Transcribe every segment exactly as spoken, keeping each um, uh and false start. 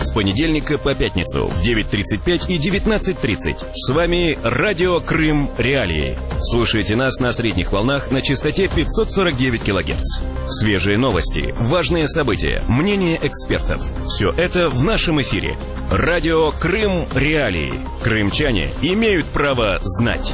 с понедельника по пятницу в девять тридцать пять и девятнадцать тридцать. С вами Радио Крым Реалии. Слушайте нас на средних волнах на частоте пятьсот сорок девять килогерц. Свежие новости, важные события, мнения экспертов. Все это в нашем эфире. Радио Крым Реалии. Крымчане имеют право знать.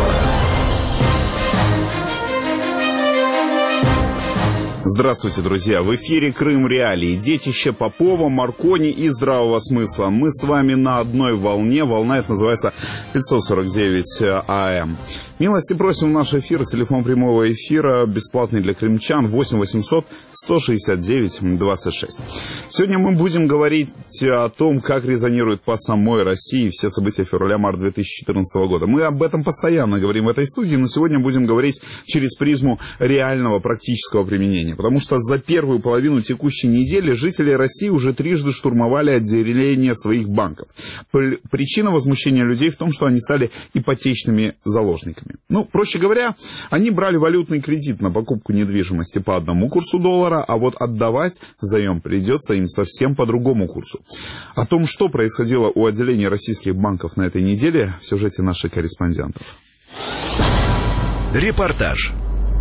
Здравствуйте, друзья! В эфире Крым Реалии. Детище Попова, Маркони и здравого смысла. Мы с вами на одной волне. Волна эта называется пятьсот сорок девять А М. Милости просим в наш эфир. Телефон прямого эфира бесплатный для крымчан восемь восемьсот сто шестьдесят девять двадцать шесть. Сегодня мы будем говорить о том, как резонируют по самой России все события февраля-марта две тысячи четырнадцатого года. Мы об этом постоянно говорим в этой студии, но сегодня будем говорить через призму реального практического применения. Потому что за первую половину текущей недели жители России уже трижды штурмовали отделения своих банков. Причина возмущения людей в том, что они стали ипотечными заложниками. Ну, проще говоря, они брали валютный кредит на покупку недвижимости по одному курсу доллара, а вот отдавать заем придется им совсем по другому курсу. О том, что происходило у отделений российских банков на этой неделе, в сюжете наших корреспондентов. Репортаж.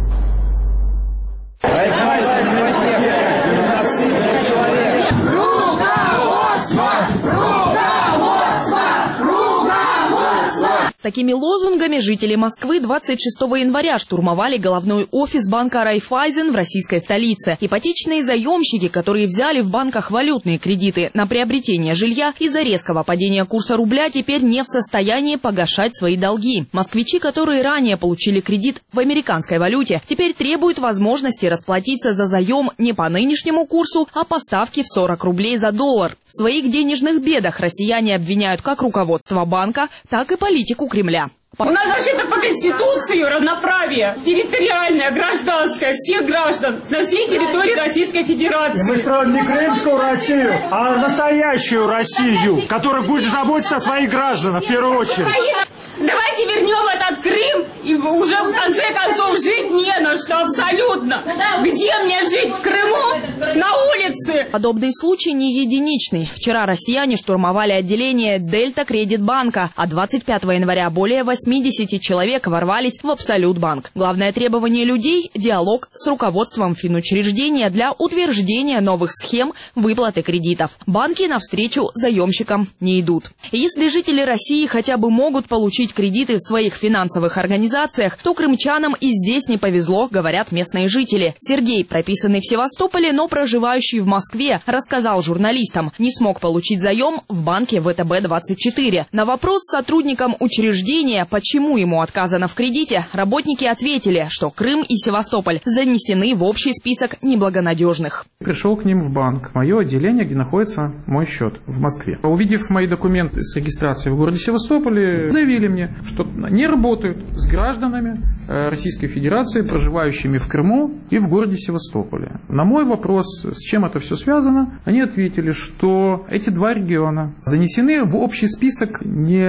С такими лозунгами жители Москвы двадцать шестого января штурмовали головной офис банка Райффайзен в российской столице. Ипотечные заемщики, которые взяли в банках валютные кредиты на приобретение жилья, из-за резкого падения курса рубля теперь не в состоянии погашать свои долги. Москвичи, которые ранее получили кредит в американской валюте, теперь требуют возможности расплатиться за заем не по нынешнему курсу, а по ставке в сорок рублей за доллар. В своих денежных бедах россияне обвиняют как руководство банка, так и политику Кремля. У нас вообще-то по Конституции равноправие территориальное, гражданское, всех граждан на всей территории Российской Федерации. Мы строим не крымскую Россию, а настоящую Россию, которая будет заботиться о своих гражданах в первую очередь. Давайте вернем этот Крым, и уже в конце концов жить не на что абсолютно. Где мне жить? В Крыму? На улице? Подобный случай не единичный. Вчера россияне штурмовали отделение Дельта Кредитбанка, а двадцать пятого января более восьмидесяти человек ворвались в Абсолютбанк. Главное требование людей – диалог с руководством финучреждения для утверждения новых схем выплаты кредитов. Банки навстречу заемщикам не идут. Если жители России хотя бы могут получить кредиты в своих финансовых организациях, то крымчанам и здесь не повезло, говорят местные жители. Сергей, прописанный в Севастополе, но проживающий в Москве, рассказал журналистам, не смог получить заем в банке вэ тэ бэ двадцать четыре. На вопрос сотрудникам учреждения, почему ему отказано в кредите, работники ответили, что Крым и Севастополь занесены в общий список неблагонадежных. Пришел к ним в банк, мое отделение, где находится мой счет в Москве. Увидев мои документы с регистрацией в городе Севастополе, заявили мне, что не работают с гражданами Российской Федерации, проживающими в Крыму и в городе Севастополе. На мой вопрос, с чем это все связано, они ответили, что эти два региона занесены в общий список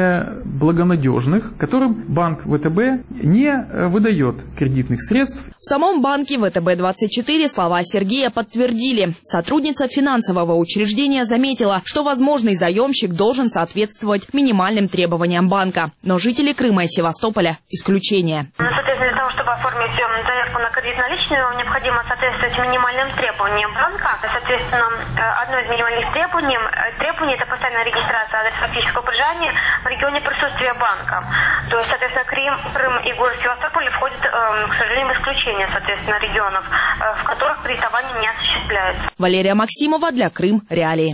неблагонадежных, которым банк вэ тэ бэ не выдает кредитных средств. В самом банке вэ тэ бэ двадцать четыре слова Сергея подтвердили. Сотрудница финансового учреждения заметила, что возможный заемщик должен соответствовать минимальным требованиям банка. Но жители Крыма и Севастополя – исключение. Ну, соответственно, для того, чтобы оформить заявку на кредит наличными, вам необходимо соответствовать минимальным требованиям банка. Соответственно, одно из минимальных требований, требований – это постоянная регистрация адреса фактического проживания в регионе присутствия банка. То есть, соответственно, Крым, Крым и город Севастополь входят, к сожалению, в исключение, соответственно, регионов, в которых кредитование не осуществляется. Валерия Максимова для Крым Реалии.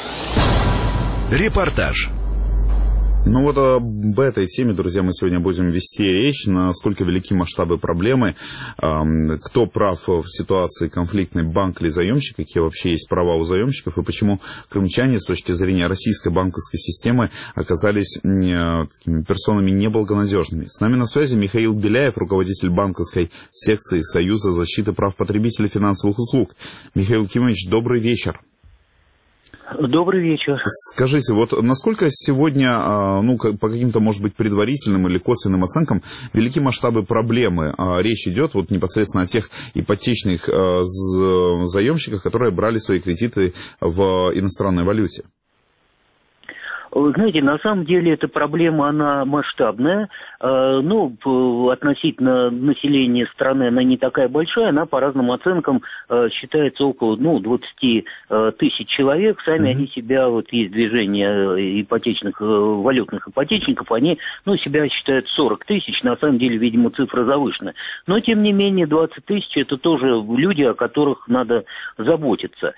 Репортаж. Ну вот об этой теме, друзья, мы сегодня будем вести речь, насколько велики масштабы проблемы, кто прав в ситуации конфликтной, банк или заемщик, какие вообще есть права у заемщиков, и почему крымчане с точки зрения российской банковской системы оказались такими персонами неблагонадежными. С нами на связи Михаил Беляев, руководитель банковской секции Союза защиты прав потребителей финансовых услуг. Михаил Кимович, добрый вечер. Добрый вечер. Скажите, вот насколько сегодня, ну, по каким-то, может быть, предварительным или косвенным оценкам, велики масштабы проблемы? Речь идет вот непосредственно о тех ипотечных заемщиках, которые брали свои кредиты в иностранной валюте. Знаете, на самом деле эта проблема, она масштабная, ну, относительно населения страны она не такая большая, она по разным оценкам считается около, ну, двадцати тысяч человек, сами mm-hmm. они себя, вот есть движение ипотечных, валютных ипотечников, они, ну, себя считают сорок тысяч, на самом деле, видимо, цифра завышена, но, тем не менее, двадцать тысяч это тоже люди, о которых надо заботиться,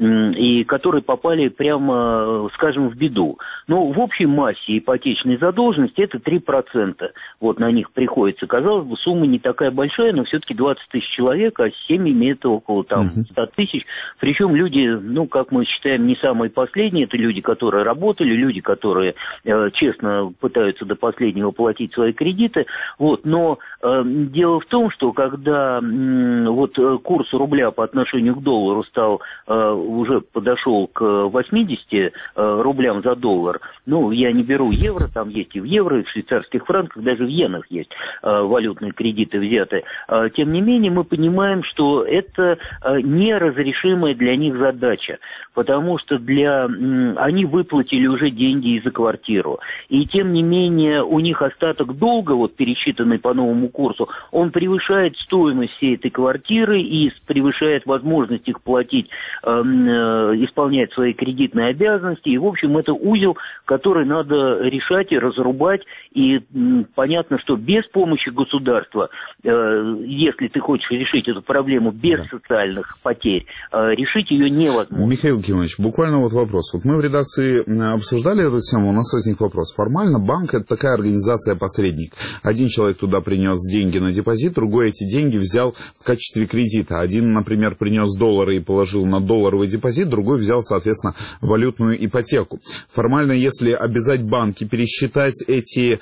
и которые попали прямо, скажем, в беду. Ну, в общей массе ипотечной задолженности это три процента. Вот на них приходится. Казалось бы, сумма не такая большая, но все-таки двадцать тысяч человек, а с семьями это около там ста тысяч. Причем люди, ну, как мы считаем, не самые последние. Это люди, которые работали, люди, которые э, честно пытаются до последнего платить свои кредиты. Вот. Но э, дело в том, что когда э, вот курс рубля по отношению к доллару стал, э, уже подошел к восьмидесяти э, рублям за доллар, ну, я не беру евро, там есть и в евро, и в швейцарских франках, даже в иенах есть э, валютные кредиты взяты. Э, тем не менее, мы понимаем, что это э, неразрешимая для них задача, потому что для, э, они выплатили уже деньги и за квартиру. И тем не менее, у них остаток долга, вот пересчитанный по новому курсу, он превышает стоимость всей этой квартиры и превышает возможность их платить, э, э, исполнять свои кредитные обязанности. И, в общем, это узел, который надо решать и разрубать, и м, понятно, что без помощи государства, э, если ты хочешь решить эту проблему без да. социальных потерь, э, решить ее невозможно. Михаил Кимович, буквально вот вопрос. Вот мы в редакции обсуждали эту тему, у нас возник вопрос. Формально банк — это такая организация-посредник. Один человек туда принес деньги на депозит, другой эти деньги взял в качестве кредита. Один, например, принес доллары и положил на долларовый депозит, другой взял, соответственно, валютную ипотеку. Формально, если обязать банки пересчитать эти э,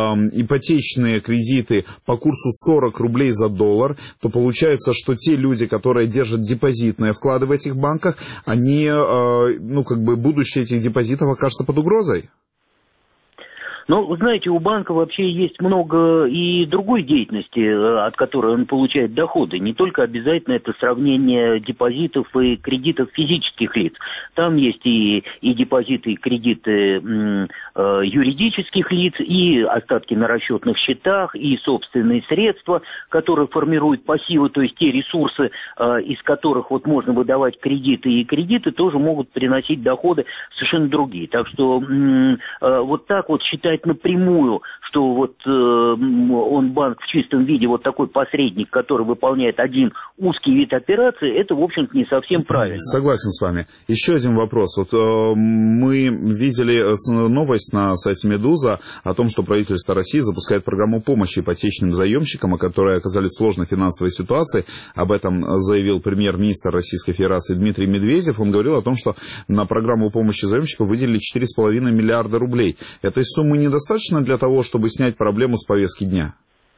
ипотечные кредиты по курсу сорок рублей за доллар, то получается, что те люди, которые держат депозитные вклады в этих банках, они, э, ну, как бы, будущее этих депозитов окажется под угрозой? Ну, вы знаете, у банка вообще есть много и другой деятельности, от которой он получает доходы. Не только обязательно это сравнение депозитов и кредитов физических лиц. Там есть и, и депозиты, и кредиты м, э, юридических лиц, и остатки на расчетных счетах, и собственные средства, которые формируют пассивы, то есть те ресурсы, э, из которых вот можно выдавать кредиты. И кредиты тоже могут приносить доходы совершенно другие. Так что м, э, вот так вот считать напрямую, что вот э, он банк в чистом виде, вот такой посредник, который выполняет один узкий вид операции, это, в общем-то, не совсем правильно. Согласен с вами. Еще один вопрос. Вот э, мы видели новость на сайте «Медуза» о том, что правительство России запускает программу помощи ипотечным заемщикам, которые оказались в сложной финансовой ситуации. Об этом заявил премьер-министр Российской Федерации Дмитрий Медведев. Он говорил о том, что на программу помощи заемщикам выделили четыре с половиной миллиарда рублей. Этой суммы недостаточно для того, чтобы снять проблему с повестки дня?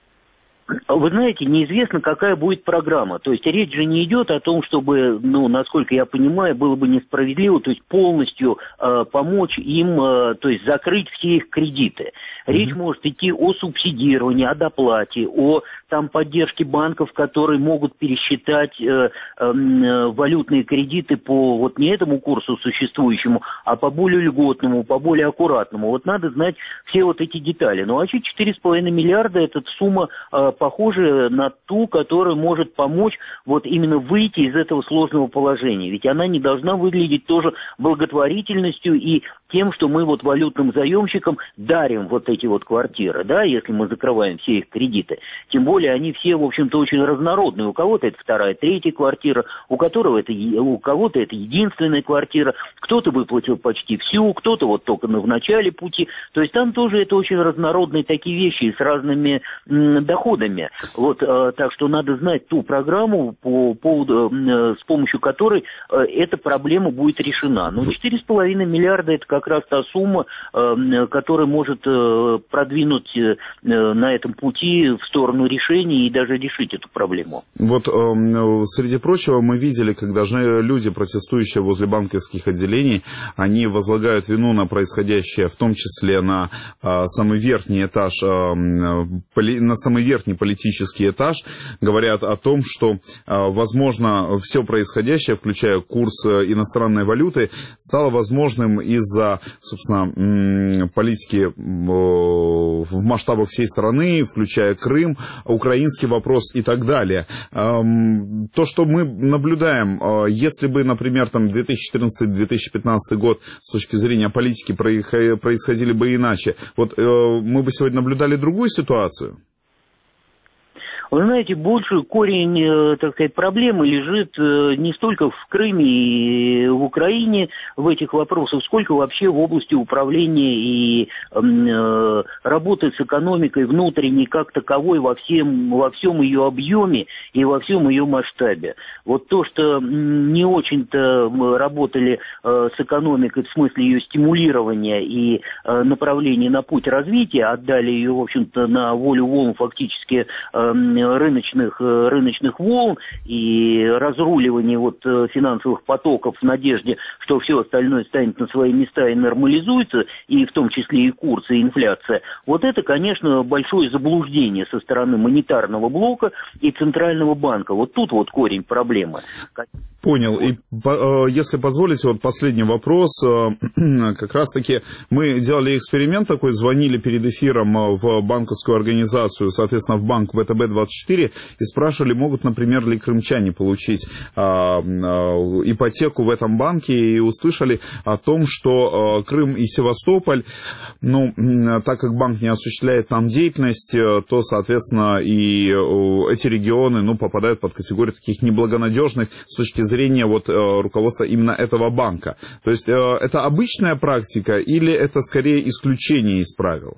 Вы знаете, неизвестно, какая будет программа. То есть речь же не идет о том, чтобы, ну, насколько я понимаю, было бы несправедливо, то есть полностью э, помочь им, э, то есть закрыть все их кредиты. Речь mm-hmm. может идти о субсидировании, о доплате, о там поддержке банков, которые могут пересчитать э, э, э, валютные кредиты по вот не этому курсу существующему, а по более льготному, по более аккуратному. Вот надо знать все вот эти детали. Ну, а вообще четыре с половиной миллиарда – это сумма э, похожая на ту, которая может помочь вот именно выйти из этого сложного положения. Ведь она не должна выглядеть тоже благотворительностью и тем, что мы вот валютным заемщикам дарим вот эти вот квартиры, да, если мы закрываем все их кредиты. Тем более они все, в общем-то, очень разнородные. У кого-то это вторая, третья квартира, у которого это, у кого-то это единственная квартира, кто-то выплатил почти всю, кто-то вот только в начале пути. То есть там тоже это очень разнородные такие вещи с разными м, доходами. Вот, э, так что надо знать ту программу, по поводу, э, с помощью которой э, эта проблема будет решена. Но четыре с половиной миллиарда это как раз та сумма, э, которая может э, продвинуть э, на этом пути в сторону решения и даже решить эту проблему. Вот, э, среди прочего, мы видели, когда же люди, протестующие возле банковских отделений, они возлагают вину на происходящее, в том числе на э, самый верхний этаж, э, поли, на самый верхний политический этаж, говорят о том, что, э, возможно, все происходящее, включая курс иностранной валюты, стало возможным из-за из-за, собственно, политики в масштабах всей страны, включая Крым, украинский вопрос и так далее. То, что мы наблюдаем, если бы, например, там две тысячи четырнадцатый — две тысячи пятнадцатый год с точки зрения политики происходили бы иначе, вот мы бы сегодня наблюдали другую ситуацию? Вы знаете, больший корень, так сказать, проблемы лежит не столько в Крыме и в Украине в этих вопросах, сколько вообще в области управления и э, работы с экономикой внутренней как таковой во всем, во всем ее объеме и во всем ее масштабе. Вот то, что не очень-то работали э, с экономикой в смысле ее стимулирования и э, направления на путь развития, отдали ее, в общем-то, на волю волн фактически э, рыночных, рыночных волн и разруливания вот финансовых потоков в надежде, что все остальное станет на свои места и нормализуется, и в том числе и курс, и инфляция. Вот это, конечно, большое заблуждение со стороны монетарного блока и Центрального банка. Вот тут вот корень проблемы. Понял. И если позволите, вот последний вопрос. Как раз-таки мы делали эксперимент такой, звонили перед эфиром в банковскую организацию, соответственно, в банк вэ тэ бэ двадцать четыре, и спрашивали, могут, например, ли крымчане получить а, а, ипотеку в этом банке, и услышали о том, что а, Крым и Севастополь, ну, так как банк не осуществляет там деятельность, то, соответственно, и эти регионы, ну, попадают под категорию таких неблагонадежных с точки зрения вот руководства именно этого банка. То есть это обычная практика или это скорее исключение из правил?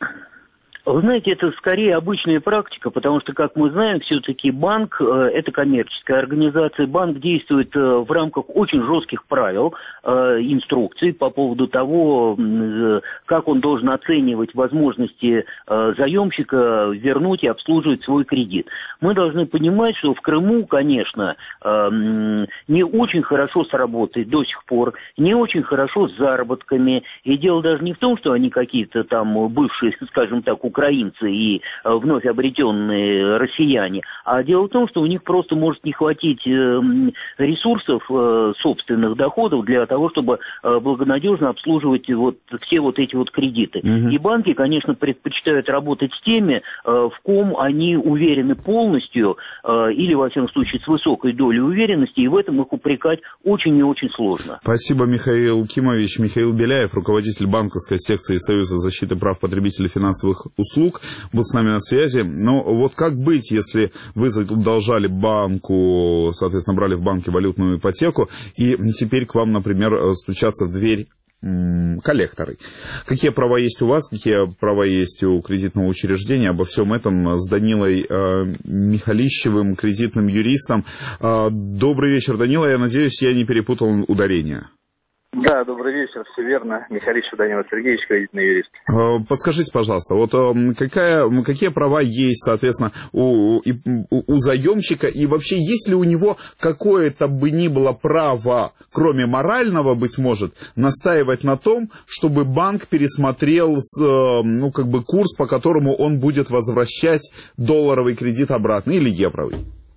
Вы знаете, это скорее обычная практика, потому что, как мы знаем, все-таки банк э, – это коммерческая организация. Банк действует э, в рамках очень жестких правил, э, инструкций по поводу того, э, как он должен оценивать возможности э, заемщика вернуть и обслуживать свой кредит. Мы должны понимать, что в Крыму, конечно, э, не очень хорошо с работой до сих пор, не очень хорошо с заработками. И дело даже не в том, что они какие-то там бывшие, скажем так, украинцы, украинцы и э, вновь обретенные россияне, а дело в том, что у них просто может не хватить э, ресурсов, э, собственных доходов для того, чтобы э, благонадежно обслуживать вот все вот эти вот кредиты. Угу. И банки, конечно, предпочитают работать с теми, э, в ком они уверены полностью, э, или, во всяком случае, с высокой долей уверенности, и в этом их упрекать очень и очень сложно. Спасибо, Михаил Кимович. Михаил Беляев, руководитель банковской секции Союза защиты прав потребителей и финансовых услуг, был с нами на связи. Но вот как быть, если вы задолжали банку, соответственно, брали в банке валютную ипотеку, и теперь к вам, например, стучатся в дверь м- коллекторы? Какие права есть у вас, какие права есть у кредитного учреждения? Обо всем этом с Данилой э, Михалищевым, кредитным юристом. Э, добрый вечер, Данила. Я надеюсь, я не перепутал ударение. Да, добрый вечер, все верно. Михалищев Данила Сергеевич, кредитный юрист. Подскажите, пожалуйста, вот какая, какие права есть, соответственно, у, у, у заемщика, и вообще есть ли у него какое-то бы ни было право, кроме морального, быть может, настаивать на том, чтобы банк пересмотрел, ну, как бы курс, по которому он будет возвращать долларовый кредит обратно или евровый?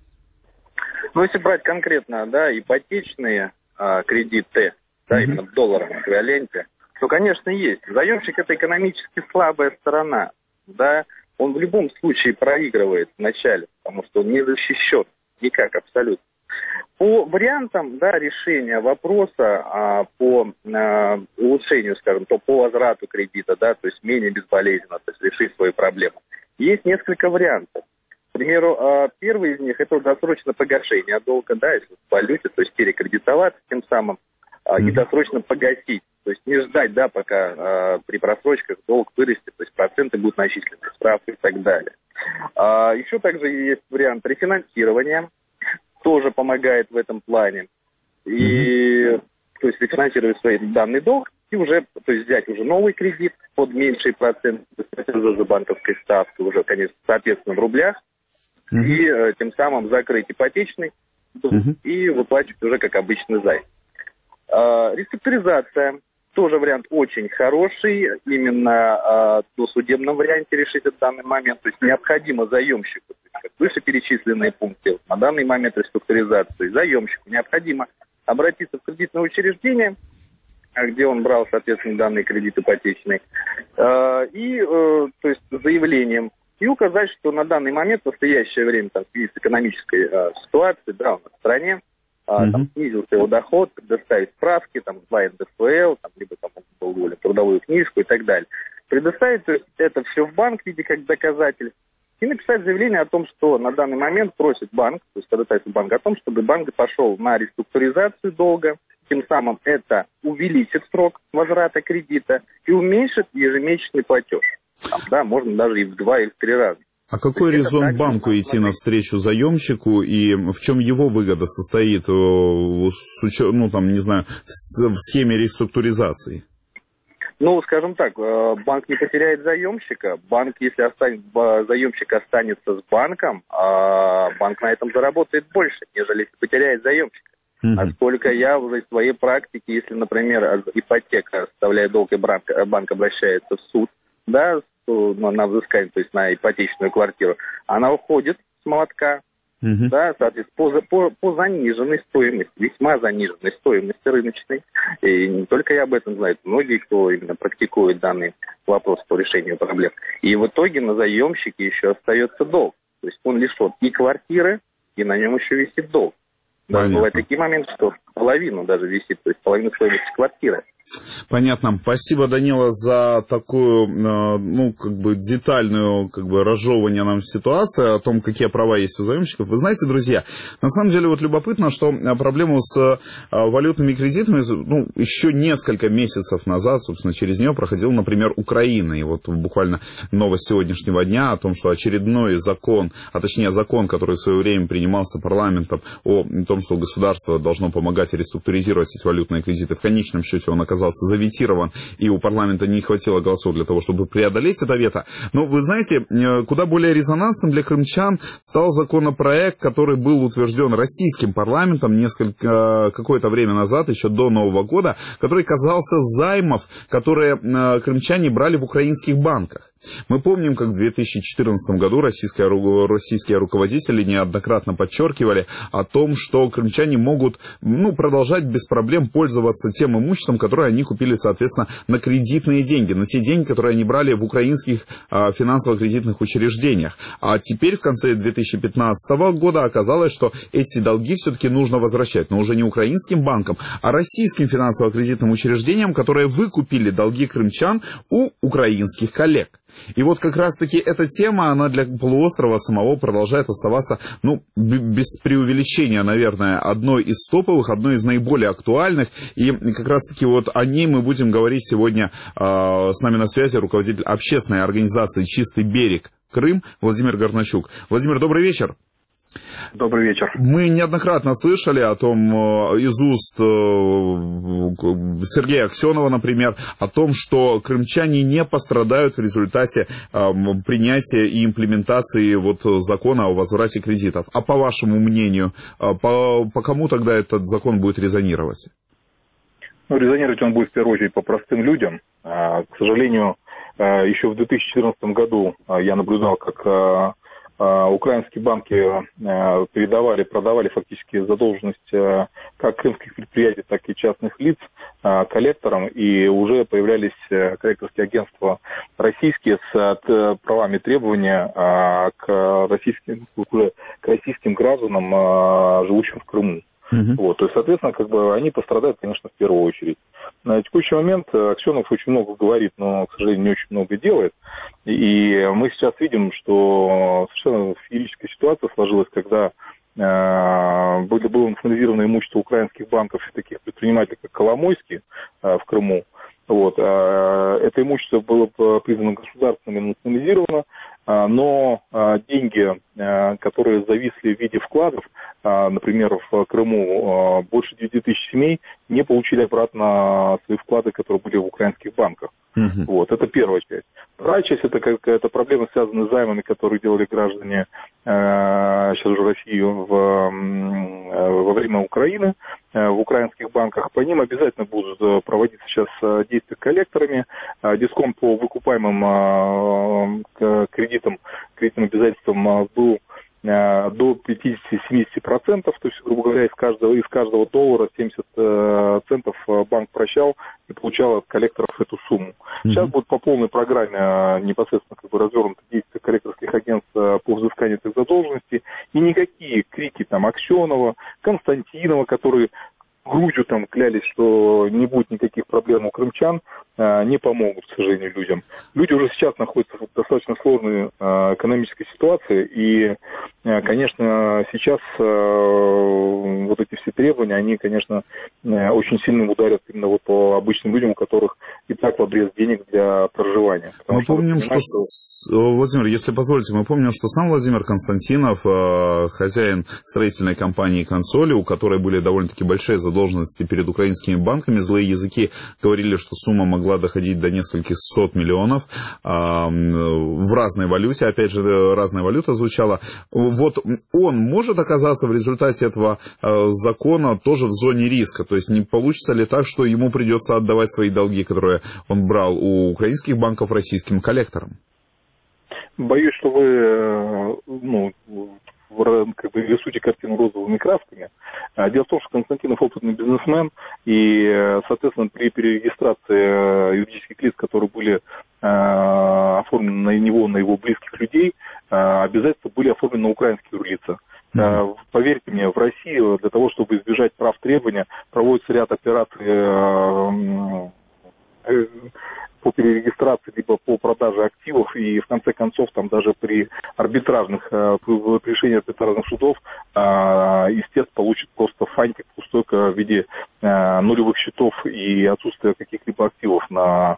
Ну, если брать конкретно, да, ипотечные а, кредиты, да, mm-hmm. именно в долларовом эквиваленте, то, конечно, есть. Заемщик – это экономически слабая сторона, да, он в любом случае проигрывает вначале, потому что он не защищен никак абсолютно. По вариантам, да, решения вопроса а, по а, улучшению, скажем, то по возврату кредита, да, то есть менее безболезненно, то есть решить свою проблему, есть несколько вариантов. К примеру, а, первый из них – это досрочное погашение долга, да, если в валюте, то есть перекредитоваться тем самым, и досрочно погасить, то есть не ждать, да, пока э, при просрочках долг вырастет, то есть проценты будут начислены, штрафы и так далее. А, еще также есть вариант рефинансирования, тоже помогает в этом плане. И, mm-hmm. то есть рефинансировать свой данный долг и уже, то есть взять уже новый кредит под меньший процент, за банковской ставкой, уже, конечно, соответственно, в рублях, mm-hmm. и э, тем самым закрыть ипотечный долг mm-hmm. и выплачивать уже как обычный займ. Uh, реструктуризация, тоже вариант очень хороший, именно uh, в судебном варианте решить в данный момент, то есть необходимо заемщику, как вышеперечисленные пункты, на данный момент реструктуризации заемщику необходимо обратиться в кредитное учреждение где он брал, соответственно, данный кредит ипотечный, и, то есть, заявлением, и указать, что на данный момент, в настоящее время, там, в связи с экономической ситуацией, да, у нас в стране, Uh-huh. там снизился его доход, предоставить справки, там, два эн дэ эф эл, там, либо там был уволен, трудовую книжку и так далее. Предоставить, то есть, это все в банк в виде как доказательств и написать заявление о том, что на данный момент просит банк, то есть ходатайство банка о том, чтобы банк пошел на реструктуризацию долга, тем самым это увеличит срок возврата кредита и уменьшит ежемесячный платеж. Там, да, можно даже и в два или в три раза. А какой резон банку идти навстречу заемщику, и в чем его выгода состоит, с учетом, ну, там, не знаю, в схеме реструктуризации? Ну, скажем так, банк не потеряет заемщика. Банк, если останется, заемщик останется с банком, банк на этом заработает больше, нежели если потеряет заемщика. Uh-huh. А сколько я уже из своей практики, если, например, ипотека, составляя долг, и банк, банк обращается в суд, да, на взыскание, то есть на ипотечную квартиру, она уходит с молотка, uh-huh. да, соответственно, по, по, по заниженной стоимости, весьма заниженной стоимости рыночной. И не только я об этом знаю, многие, кто именно практикует данный вопрос по решению проблем. И в итоге на заемщике еще остается долг. То есть он лишен и квартиры, и на нем еще висит долг. Да, бывают такие моменты, что половину даже висит, то есть половину стоимости квартиры. Понятно. Спасибо, Данила, за такую, ну, как бы детальную, как бы, разжевывание нам ситуации о том, какие права есть у заемщиков. Вы знаете, друзья, на самом деле вот любопытно, что проблему с валютными кредитами, ну, еще несколько месяцев назад, собственно, через нее проходила, например, Украина. И вот буквально новость сегодняшнего дня о том, что очередной закон, а точнее закон, который в свое время принимался парламентом, о том, что государство должно помогать реструктуризировать эти валютные кредиты, в конечном счете он оказался заветирован, и у парламента не хватило голосов для того, чтобы преодолеть это вето. Но вы знаете, куда более резонансным для крымчан стал законопроект, который был утвержден российским парламентом несколько, какое-то время назад, еще до Нового года, который касался займов, которые крымчане брали в украинских банках. Мы помним, как в две тысячи четырнадцатом году российские, российские руководители неоднократно подчеркивали о том, что крымчане могут, ну, продолжать без проблем пользоваться тем имуществом, которое они купили, соответственно, на кредитные деньги, на те деньги, которые они брали в украинских а, финансово-кредитных учреждениях. А теперь, в конце две тысячи пятнадцатого года, оказалось, что эти долги все-таки нужно возвращать, но уже не украинским банкам, а российским финансово-кредитным учреждениям, которые выкупили долги крымчан у украинских коллег. И вот как раз-таки эта тема, она для полуострова самого продолжает оставаться, ну, без преувеличения, наверное, одной из топовых, одной из наиболее актуальных. И как раз-таки вот о ней мы будем говорить сегодня. Э, с нами на связи руководитель общественной организации «Чистый берег Крым» Владимир Горначук. Владимир, добрый вечер. Добрый вечер. Мы неоднократно слышали о том, из уст Сергея Аксенова, например, о том, что крымчане не пострадают в результате принятия и имплементации вот закона о возврате кредитов. А по вашему мнению, по, по кому тогда этот закон будет резонировать? Ну, резонировать он будет в первую очередь по простым людям. К сожалению, еще в две тысячи четырнадцатом году я наблюдал, как украинские банки передавали, продавали фактически задолженность как крымских предприятий, так и частных лиц коллекторам, и уже появлялись коллекторские агентства российские с правами требования к российским, уже к российским гражданам, живущим в Крыму. Uh-huh. Вот, то есть, соответственно, как бы они пострадают, конечно, в первую очередь. На текущий момент Аксенов очень много говорит, но, к сожалению, не очень много делает. И мы сейчас видим, что совершенно феерическая ситуация сложилась, когда э, было, было национализировано имущество украинских банков и таких предпринимателей, как Коломойский э, в Крыму. Вот, э, это имущество было признано государственным и национализировано, э, но э, деньги, э, которые зависли в виде вкладов, э, например, в Крыму, э, больше девяти тысяч семей не получили обратно свои вклады, которые были в украинских банках. Uh-huh. Вот, это первая часть. Вторая часть — это какая-то проблема, связанная с займами, которые делали граждане, э, сейчас уже Россию, в, э, во время Украины, э, в украинских банках. По ним обязательно будут проводиться сейчас действия коллекторами. Э, дисконт по выкупаемым э, кредитам, кредитным обязательствам был до пятьдесят-семьдесят процентов, то есть, грубо говоря, из каждого, из каждого доллара семьдесят центов банк прощал и получал от коллекторов эту сумму. Mm-hmm. Сейчас будет по полной программе непосредственно как бы развернуто действие коллекторских агентств по взысканию этих задолженностей, и никакие крики там Аксенова, Константинова, которые грудью там клялись, что не будет никаких проблем у крымчан, не помогут, к сожалению, людям. Люди уже сейчас находятся в достаточно сложной экономической ситуации, и, конечно, сейчас вот эти все требования, они, конечно, очень сильно ударят именно вот по обычным людям, у которых и так в обрез денег для проживания. Мы помним, что, что, Владимир, если позволите, мы помним, что сам Владимир Константинов, хозяин строительной компании «Консоли», у которой были довольно-таки большие задолженности перед украинскими банками, злые языки говорили, что сумма могла доходить до нескольких сот миллионов в разной валюте, опять же, разная валюта звучала. Вот он может оказаться в результате этого закона тоже в зоне риска, то есть не получится ли так, что ему придется отдавать свои долги, которые он брал у украинских банков, российским коллекторам? Боюсь, что вы, ну, как бы рисуете картину розовыми красками. Дело в том, что Константинов опытный бизнесмен, и, соответственно, при перерегистрации юридических лиц, которые были оформлены на него, на его близких людей, обязательства были оформлены на украинские юрлица. Mm-hmm. Поверьте мне, в России для того, чтобы избежать прав требования, проводится ряд операций по перерегистрации, либо по продаже активов, и в конце концов там даже при арбитражных, при решении арбитражных судов истец получит просто фантик, пустойка в виде нулевых счетов и отсутствия каких-либо активов на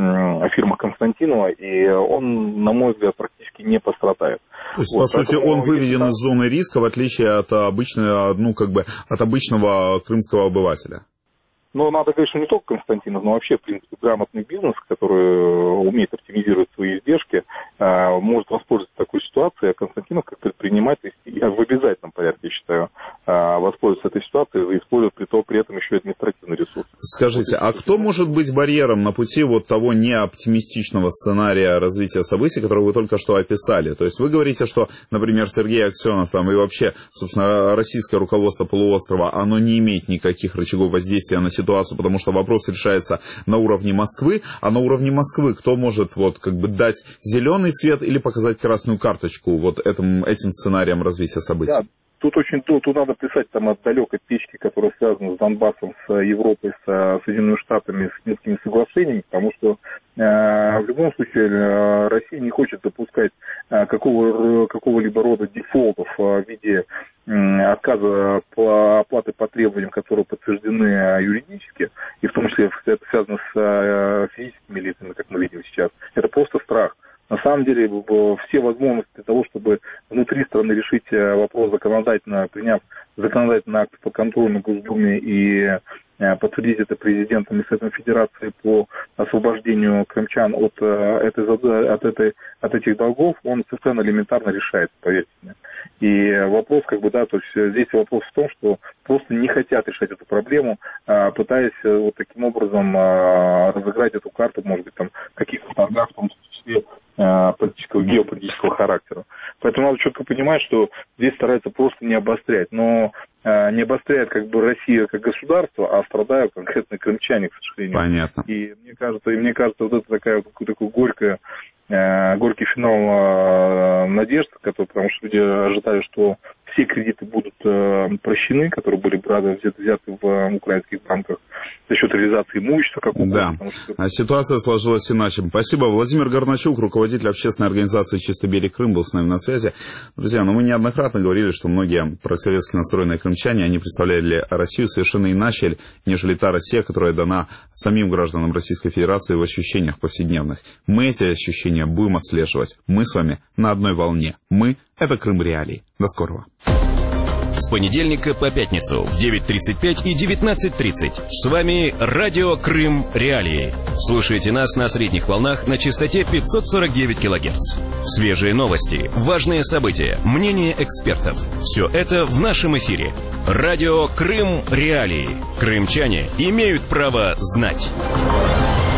фирмах Константинова, и он, на мой взгляд, практически не пострадает. То есть, вот, по сути, он выведен из зоны риска, в отличие от обычного, ну, как бы, от обычного крымского обывателя. Но надо говорить, что не только Константинов, но вообще, в принципе, грамотный бизнес, который умеет оптимизировать свои издержки, может воспользоваться такой ситуацией, а Константинов, как предприниматель, в обязательном порядке, я считаю, воспользуется этой ситуацией и использует при, то, при этом еще и административный ресурс. Скажите, а кто может быть барьером на пути вот того неоптимистичного сценария развития событий, который вы только что описали? То есть вы говорите, что, например, Сергей Аксенов там, и вообще, собственно, российское руководство полуострова, оно не имеет никаких рычагов воздействия на ситуацию, потому что вопрос решается на уровне Москвы, а на уровне Москвы кто может вот как бы дать зеленый свет или показать красную карточку вот этим, этим сценарием развития событий? Да. Тут очень тут, тут надо писать там от далекой печки, которая связана с Донбассом, с Европой, с Соединенными Штатами, с Минскими соглашениями, потому что э, в любом случае э, Россия не хочет допускать э, какого, какого-либо рода дефолтов э, в виде э, отказа по оплаты по требованиям, которые подтверждены юридически, и в том числе это связано с э, физическими лицами, как мы видим сейчас. Это просто страх. На самом деле, все возможности для того, чтобы внутри страны решить вопрос законодательно, приняв законодательный акт по контролю на Госдуме и подтвердить это президентом и Советом Федерации по освобождению крымчан от, этой, от, этой, от этих долгов, он совершенно элементарно решается, поверьте мне. И вопрос, как бы, да, то есть здесь вопрос в том, что просто не хотят решать эту проблему, пытаясь вот таким образом разыграть эту карту, может быть, там, каких-то торгах, в том числе политического, геополитического характера. Поэтому надо четко понимать, что здесь стараются просто не обострять. Но э, не обостряет как бы Россия как государство, а страдают конкретно крымчане, к сожалению. Понятно. И мне кажется, и мне кажется, вот это такая такой горькая, э, горький финал э, надежд, который, потому что люди ожидали, что все кредиты будут э, прощены, которые были браты, взяты в э, украинских банках за счет реализации имущества какого-то. Да, что... а ситуация сложилась иначе. Спасибо. Владимир Горначук, руководитель общественной организации «Чистый берег Крым», был с нами на связи. Друзья, ну мы неоднократно говорили, что многие просоветски настроенные крымчане, они представляли Россию совершенно иначе, нежели та Россия, которая дана самим гражданам Российской Федерации в ощущениях повседневных. Мы эти ощущения будем отслеживать. Мы с вами на одной волне. Мы — это Крым Реалии. До скорого. С понедельника по пятницу в девять тридцать пять и девятнадцать тридцать. С вами Радио Крым Реалии. Слушайте нас на средних волнах на частоте пятьсот сорок девять килогерц. Свежие новости, важные события, мнения экспертов. Все это в нашем эфире. Радио Крым Реалии. Крымчане имеют право знать.